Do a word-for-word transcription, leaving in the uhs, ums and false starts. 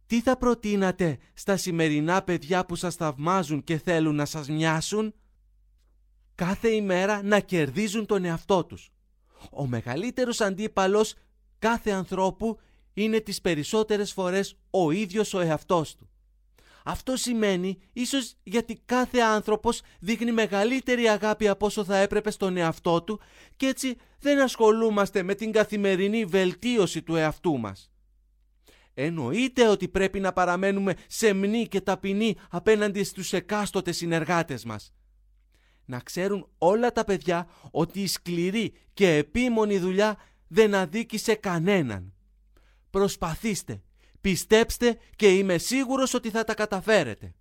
τι θα προτείνατε στα σημερινά παιδιά που σας θαυμάζουν και θέλουν να σας μοιάσουν? Κάθε ημέρα να κερδίζουν τον εαυτό τους. Ο μεγαλύτερος αντίπαλος κάθε ανθρώπου είναι τις περισσότερες φορές ο ίδιος ο εαυτός του. Αυτό σημαίνει ίσως γιατί κάθε άνθρωπος δείχνει μεγαλύτερη αγάπη από όσο θα έπρεπε στον εαυτό του και έτσι δεν ασχολούμαστε με την καθημερινή βελτίωση του εαυτού μας. Εννοείται ότι πρέπει να παραμένουμε σεμνοί και ταπεινοί απέναντι στους εκάστοτε συνεργάτες μας. Να ξέρουν όλα τα παιδιά ότι η σκληρή και επίμονη δουλειά δεν αδίκει σε κανέναν. Προσπαθήστε, πιστέψτε και είμαι σίγουρος ότι θα τα καταφέρετε.